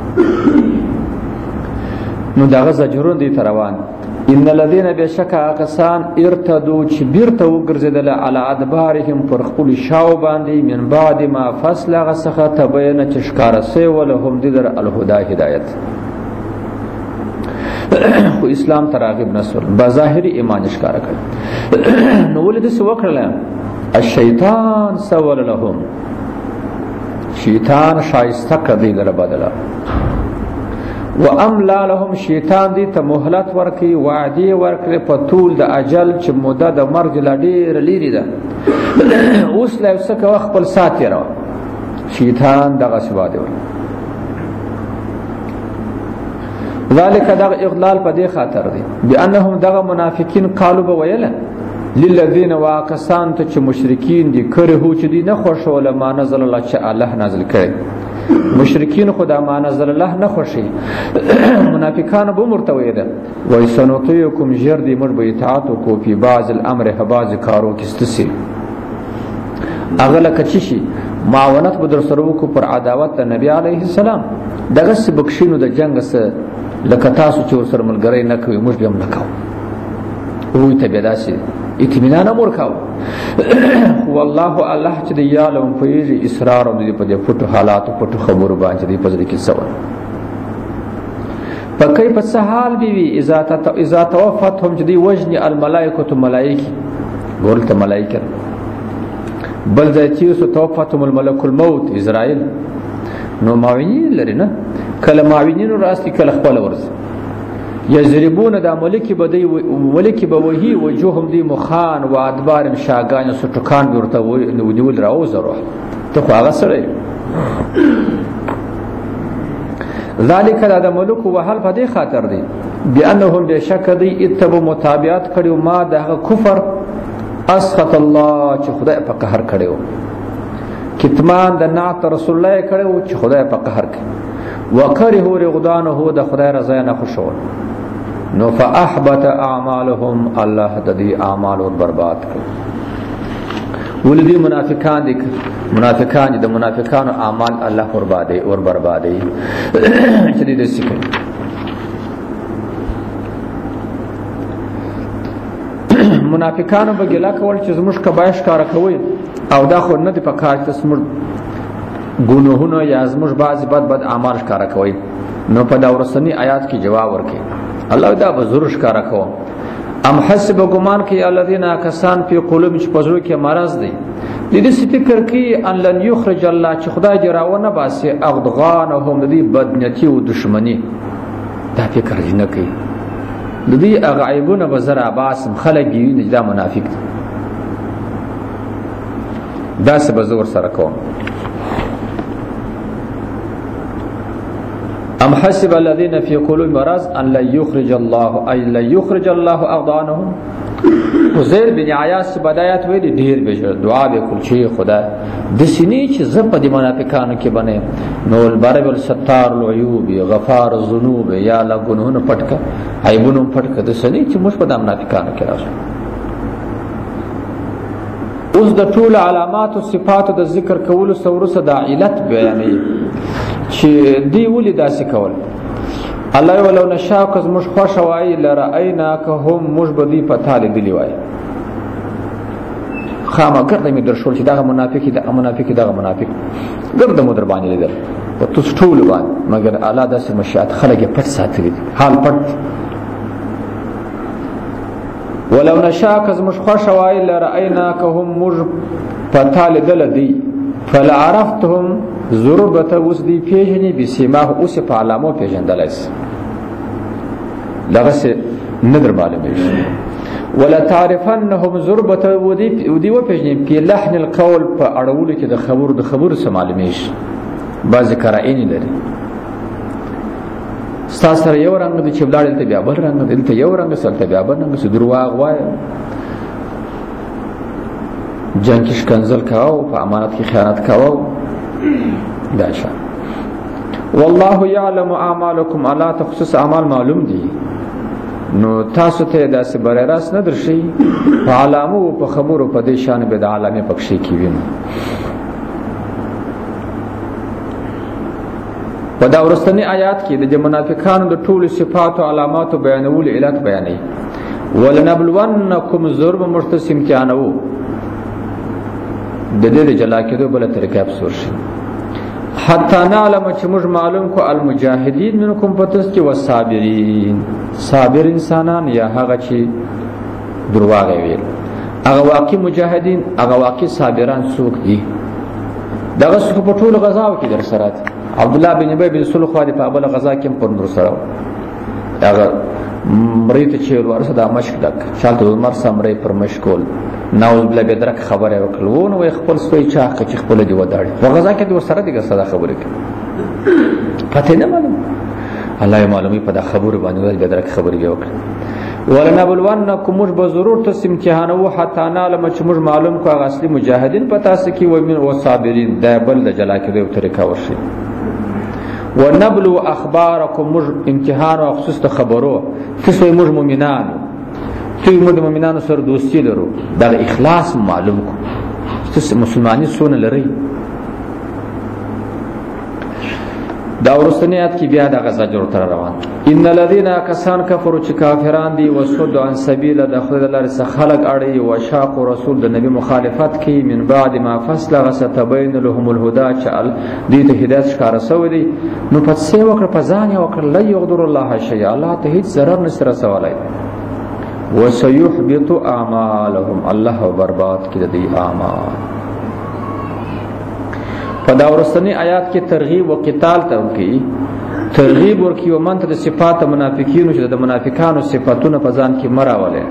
نو دغه زجرون دي روان ان الذين بشک کسان ارتدوا چې بیرته وګرځیدل علی ادبارهم پر خپل شاو باندې من بعد ما فصل غسخه تبین چې ښکارا سي ولهم دلر الهدى هدایت خو اسلام تراغب نسل بظاهر ایمان ښکارا کړ نو ولې د څه وکړل الشیطان سول لهم شیطان شایسته کړي لره بدلا واملا لهم شیطان دی ته مهلت ورکي وعده ورکړي په طول د اجل چې موده د مرګ لا ډېر لري ده اوس لا وسکه خپل سات را شیطان دغه سواده ور ذالک دغه اغلال په دې خاطر دی بانهم دغه منافقین قالوا بویل للذین واقسان ته چې مشرکین دي کړه هو چې دي نه خوشوله ما نزل الله چې الله نازل کړي مشرکین خدا ما نزل الله نه خوشي منافقان به مرته ویل وای سنطيعكم جردي مر به اطاعت کو په بعض الامر بعض کارو کې استسی اغله کچشي معاونت به در سره وکړو پر عداوت نبی عليه السلام دغه سبکشینو د جنگ سره لکه تاسو چې ورسره ملګری نه کوي موږ به هم نه کوو وی ته بیا داسې اطمینان هم ورکاو والله الله چې دی یعلم فیږي اصرار هم دی په دې پټو حالاتو پټو خبرو باندې دی په ځل کې سوال په کیف سحال بی وی اذا اذا توفتهم چې دی وجنی الملائکه ملائکه ورته ملائکه بل ځای چې توفتهم الملك الموت اسرائیل نو معاونین لري نه کله معاونین راستی کله خپل ورس یضربون د ملکی بدی ملکی بوهی وجوههم دی مخان و ادبار شاگان سټکان ورته ونیول راو زره ته خو هغه سره ذالک د ملک وهل په دې خاطر دی بانهم بشک دی اتبع متابعت کړي ما د کفر اسخط الله چې خدای په قهر کړي کتمان د نعت رسول الله کړي چې خدای په قهر کړي وکره رغدانه د خدای رضا نه خوشول نو فاحبط اعمالهم الله د دې اعمال ور برباد کړ ولدي منافقان دي منافقان د منافقانو اعمال الله بربادي ور بربادي چې دې سکه منافقانو به ګلا کول چې زموږ کبایش کار کوي او دا خو نه دی په کار چې زموږ ګناهونه یا زموږ بعض بد بد اعمال ښکارا کوي نو په دا ورسنی آیات کې جواب ورکړي الله دا به ضرور ښکارا کوي ام حسب ګمان کې الذين کسان په قلوب چې پزړو کې مرض دي د دې فکر کې ان لن یخرج الله چې خدای جراونه باسي اغدغانهم دې بدنیتی او دشمنی دا فکر نه کوي د دې هغه عیبونه به زرا باسم خلک یې نجدا منافق دي دا څه به زور سره کوم ام حسب الذين في قلوبهم مرض ان لا يخرج الله اي لا يخرج الله اغضانهم حذير بن عياس بدايات ویل ډیر به دعا به کول چې خدا د سینې چې زپ د منافقانو کې بنه نو البر والستار العيوب غفار الذنوب یا لا ګناهونه پټک عیبونه پټک د سینې چې مش په د منافقانو کې راځي اوس د ټول علامات او صفات د ذکر کولو سورسه د علت بیانې چې دی ولې داسې کول الله ولو نشاء کز مش خوش وای لراینا که هم مش بدی پتا لیدلی وای خامہ کړه می در شول چې دا منافق دا منافق دا منافق ګرد مو در باندې لیدل او تاسو ټول باندې مګر الله داسې مشیات خلک پټ ساتلی حال پټ ولو نشاء کز مش خوش وای لراینا که هم مش پتا لیدل دی فلعرفتهم ضربت اوس دی پیژنی بسیماه اوس په علامو پیژندل اس لغه سه ندر معلومه شي ولا تعرفنهم ضربت ودی ودی و پیژنی په لحن القول په اړولو کې د خبر د خبر سره معلومه شي بعض قرائن لري ستاسو یو رنگ د چبلاړ ته بیا بل رنگ دلته یو رنگ سره بیا بل رنگ سره درواغ وای جنگ کې شکنزل کاو په امانت کې خیانت کاو داشا والله يعلم اعمالكم الا تخصص اعمال معلوم دي نو تاسو ته داسې بره راس نه درشي په علامو په خبرو په دې شان به د عالمي پکشي کې ویني په دا ورستنی آیات کې د منافقانو د ټولو صفات او علامات بیانول علت بیانې ولنبلونکم ضرب مرتسم امتحانو د دې جلا کېدو بل طریقه افسور شي حتی نعلم چې موږ معلوم کو المجاهدین منکم پتس چې والصابرین صابر انسانان یا هغه چې درواغ ویل هغه واقعي مجاهدین هغه واقعي صابران څوک دي دغه څوک په ټول غزاو کې در سره عبد الله بن ابي بن سلول خو په بل غزا کې پر نور سره هغه مریته چې ورسره د مشک دک شالته عمر سمري پر مشکول ناوز بلا بدرک خبره وکړو نو خپل سوی چا چې خپل دی وداړي په غزا کې د سره دغه صدا خبره کوي پته نه معلوم الله معلومي په دا خبره باندې بدرک خبره وکړي ولنبلونکم مش بضرور ته امتحانو حتی نعلم چې مش معلوم کو اصلي مجاهدین پتا سکی و من او صابرین دا بل د جلا کې د طریقه ورشي ونبلو اخبارکم مج امتحان او خصوص ته خبرو تاسو مج مؤمنانو ته مج مؤمنانو سره دوستی لرو دا اخلاص معلوم کو تاسو مسلمانی سونه لري دا ورستنیات کی بیا دا غزا جوړ تر روان ان الذين كسان كفروا چې کافران دي وسد عن سبيل د خدای لپاره څخه خلق اړي او شاق رسول د نبی مخالفت کوي من بعد ما فصل غستبين لهم الهدى چال دي ته هدایت ښکار سو دي نو پس سی وکړه پزان یو کړ لا یغدر الله شيء الله ته هیڅ ضرر نشره سوالای وسيحبط اعمالهم الله برباد کړي دي اعمال په دا ورستنی آیات کې ترغیب او قتال ته ورکی ترغیب ورکی او منته د صفات منافقینو چې د منافقانو صفاتونه په ځان کې مراوله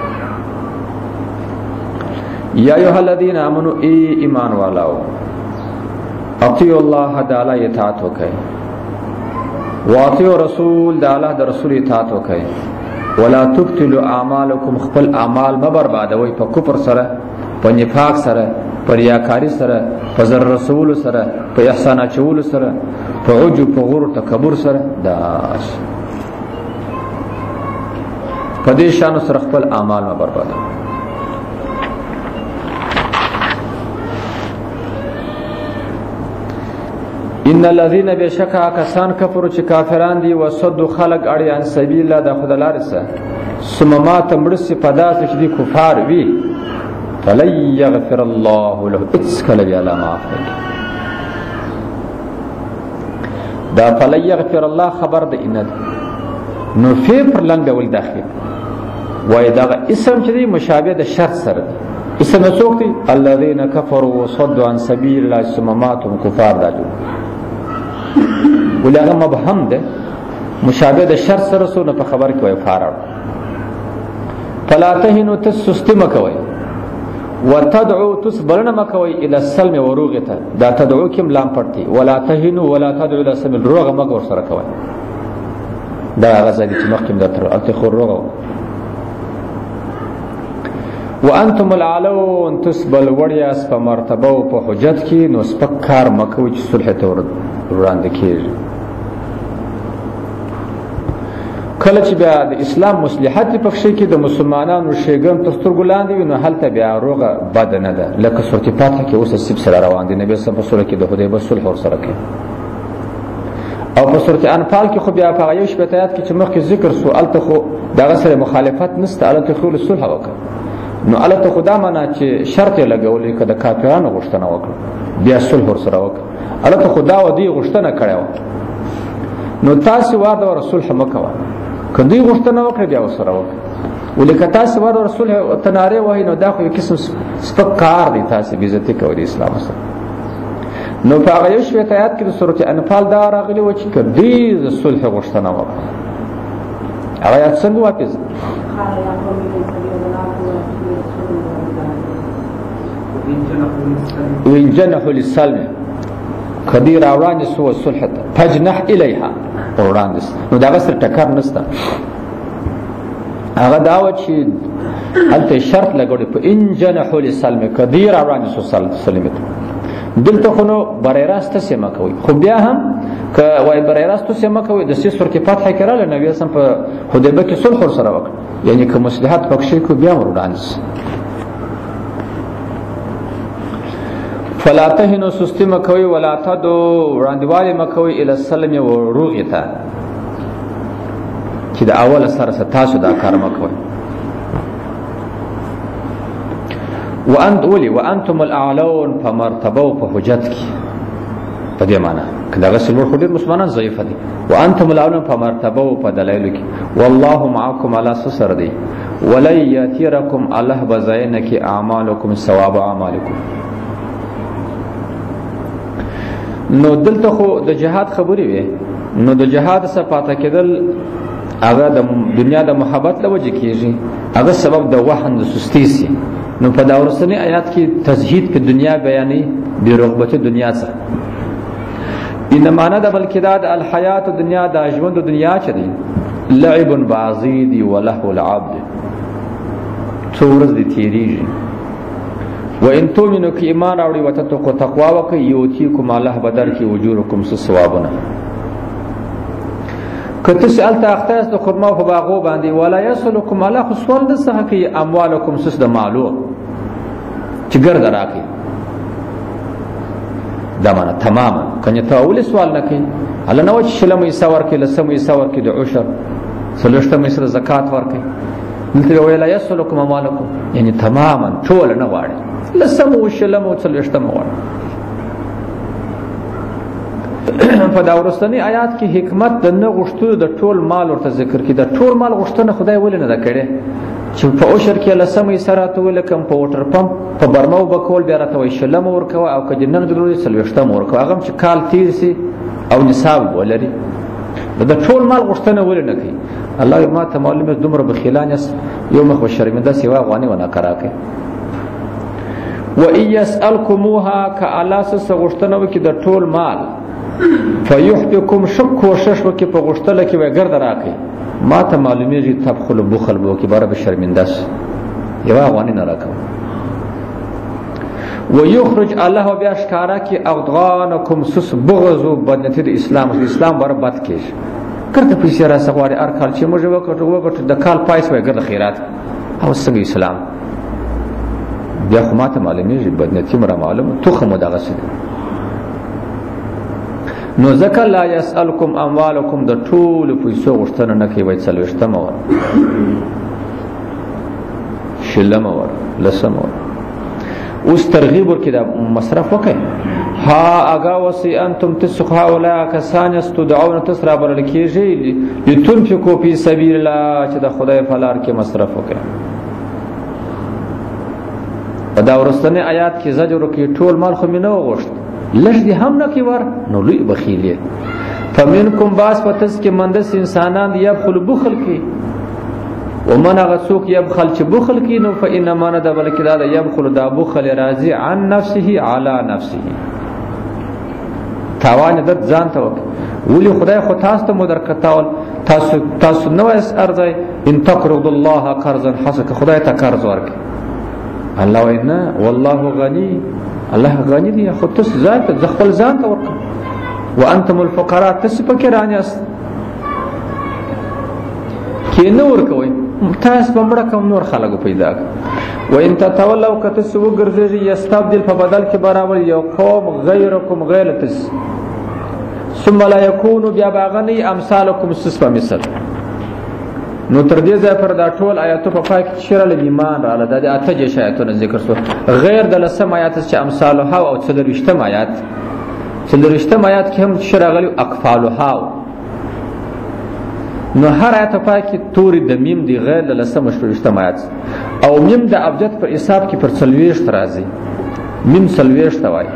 یا ایها الذین آمنوا ای ایمان والاو اطیعوا الله تعالی اطاعت وکړئ واطیعوا رسول د الله د رسول اطاعت وکړئ ولا تبطلوا اعمالکم خپل اعمال ما بربادوي په کفر سره په نفاق سره په ریاکاری سره په زر رسول سره په احسان اچول سره په عجب په غرور تکبر سره داش په دې شان سره خپل اعمال ما بربادوي ان الذين بشکا کسان کفر چې کافران دي وسد خلق اړي ان سبیل الله د خدای لار سره سممات مړس په داسې چې دي کفار وي فلن يغفر الله له اسكل بلا معاف دا فلن يغفر الله خبر د ان نو فی پر لنګ ول داخل وای دا اسم چې دی مشابه د شرط سره اسم څوک دی الذين كفروا وصدوا عن سبيل الله سمماتهم كفار داجو ولغه مبهم ده مشابه د شرط سره سونه په خبر کې وای فارغ فلا تهنوا تسستم کوي وتدعو تسبرنا مکوي الى السلم وروغته دا تدعو کم لام پړتي ولا تهنوا ولا تدعو الى السلم روغه مګور سره کوي دا غزا دي چې مخکې درته الته خو روغه وانتم العلون تسبل وړیاس په مرتبه او په حجت کې نو سپکار مکوي چې صلح ته وړاندې کیږي کله چې بیا د اسلام مصلحت په فشي کې د مسلمانانو شیګم تستر ګلاندې نو هلته بیا روغه بد نه ده لکه سورته فاتحه کې اوس سب سره روان دي نبی صلی الله علیه وسلم کې د حدیبیه صلح ور سره کوي او په سورته انفال کې خو بیا په یو شپه آیات کې چې مخکې ذکر سوال ته خو دغه سره مخالفت نشته الته خو صلح وکړه نو الته خدا معنا چې شرط لګولې کده کافرانو غوښتنه وکړه بیا صلح ور سره وکړه الته خدا و دی غوښتنه کړو نو تاسو واده رسول حمکوا کدی غوښتنه وکړه بیا وسره وکړه ولکه تاسو ور رسول تناره وای نو دا خو یو قسم سپک کار دی تاسو بیزتی کوي اسلام سره نو په هغه شپه آیات کې د سورته انفال دا راغلی و چې کدی د صلح غوښتنه وکړه هغه آیات څنګه واپس وإن جنحوا للسلم کدی راوړاندې سو صلح فجنح الیها وړاندې نو دا غسر ټکر نشته هغه دا و چې هلته شرط لګوي په ان جنحوا للسلم کدی راوړاندې سو سلمت دلته خو نو برای راست سیمه کوي خو بیا هم ک وای برای راست سیمه کوي د سیسور کې فتح کړل نبی اسلام په حدیبیه کې صلح سره وکړ یعنی که مصلحت پکې کو بیا وړاندې فلا تهنوا سستی مکوي ولا تدعوا وړاندېواله مکوي الى السلم وروغته چې د اول سره تاسو دا کار مکوي وانت ولي وانتم الاعلون فمرتبه په حجت کې په دې معنی کله رسول الله خو مسلمانان ضعیف دي وانتم الاعلون فمرتبه په دلایل کې والله معكم على سسر دي ولن يثيركم الله بزاینک اعمالکم ثواب اعمالکم نو دلته خو د جهاد خبرې وي نو د جهاد څخه پاتې کېدل هغه د دنیا د محبت له وجې کېږي هغه سبب د وهن د سستی سي نو په دا ورسنی آیات کې تزهید په دنیا بیانې د رغبت دنیا څخه ان معنا د بلکې د الحیات دنیا د ژوند دنیا چې دی لعب بعضید ولهو العبد څورز دي تیریږي وان تؤمنوا کی ایمان راوړي وتتقوا تقوا وکي یوتیکم الله بدر کی اجورکم ثوابنا کته سال ته اختاس د خرما په باغو باندې ولا یسلکم علی خصوال د صحکی اموالکم سس د مالو چې ګرځ راکې دا معنا تماما کنه ته اول سوال نه کوي الله نو چې شلمې سور کې لسمې سور کې د عشر سلوشته مې سره زکات ورکې دلته ویلا یسلکم اموالکم یعنی تماما ټول نه واړي لسمو شلمو سلوشته مو واړي. په دا ورستنی آیات کې حکمت د نه غشتو د ټول مال ورته ذکر کې د ټول مال غشتنه خدای ولې نه کړي چې په اوشر کې لسمې سره ته ولکم په وټر پمپ په برمو بکول بیا راته وي شلم ورکوه او که جنن ضروري سلوشته ورکوه هغه چې کال تیر سي او نصاب ولري د ټول مال غشتنه ولې نه کوي. الله ما ته معلومه دومره بخیلان یس یو مخ شرمنده سیوا غوانی ونه کراکه و ایسالکموها کالاس غشتنه وکي د ټول مال فیحبکم شک کوشش وکي په غشتله کې وګرد راکې ما ته معلومیږي تبخل بخل بو کې بار به شرمنده س یو غوانی نه راکو و یخرج الله بیا ښکارا کې اغضانکم سس بغض بدنتی د اسلام د اسلام بار بد کېش کرته پیسې را سغواړي ار کال چې موږ وکړو وکړو د کال پایس وګرد خیرات او څنګه اسلام بیا خو ما ته معلومیږي بدنتی مر معلوم تو خو مدغه سي نو ذکر لا یسألکم اموالکم د ټول پیسو غشتنه نه کوي څلوشتمه ور شلمه ور لسمه ور اوس ترغیب ورکړي دا مصرف وکړي ها اگا وسی انتم تسخوا ولا کسان استدعون تسرا بر لکیږي لتنفقوا فی سبیل الله چې د خدای په لار کې مصرف وکړي. دا ورستنه آیات کې زجر ورکړي ټول مال خو مینه وغوښت لږ دې هم نه کې ور نو لوی بخیلې فمنکم باس پتس کې مندس انسانان یبخل بخل کې ومن غسوک یبخل چې بخل کې نو فانما نه د بلکې دا یبخل دا بخل راضی عن نفسه علی نفسه تاوان د ځان ته ولي خدای خو تاسو ته مدر کتاول تاسو تاسو نو اس ارزای ان تقرض الله قرضا حسنا خدای ته قرض ورکړي الله وینا والله غنی الله غنی دی خو تاسو ذات ځخل ځان ته ورکړه وانتم الفقراء تاسو پکې رانیاس کې نو ورکوي تاسو په مړه کوم نور خلکو پیدا و ان تتولوا کتسو وګرځي یستبدل په بدل کې برابر یو قوم غیرکم غیرتس ثم لا یکونوا بیا باغنی امثالکم سس په مثل. نو تر دې ځای پر دا ټول آیاتو په پای کې شرل ایمان را لده د اته جې آیاتونه ذکر شو غیر د لسم آیات چې امثالها او څلورشتم آیات څلورشتم آیات کې هم شرغلی اقفالها نو هر آیت پای کې توري د میم دی غیر د لسم شپږشتم آیات او میم د ابجد پر حساب کې پر څلويشت راځي میم څلويشت وای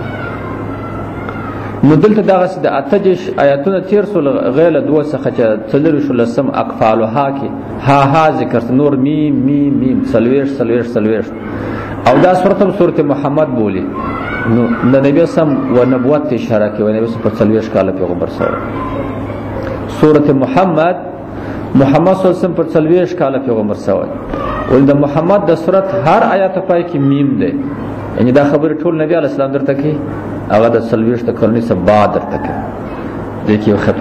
نو دلته دغه د اتجش آیاتونه تیر سول غیر دوه څخه چې څلور شو لسم اقفالها کې ها ها ذکر نور میم میم میم څلويشت څلويشت څلويشت او دا سورته سورته محمد بولی نو د نبی سم و نبوت اشاره کوي نبی سم په څلويشت کال پیغمبر سره سورته محمد محمد صلی الله علیه وسلم پر څلويشت کال پیغمبر سره ول د محمد د سورته هر آیت پای کې میم ده یعنی دا خبر ټول نبی علی السلام درته کوي هغه د څلويشت کلونی څخه بعد درته کوي.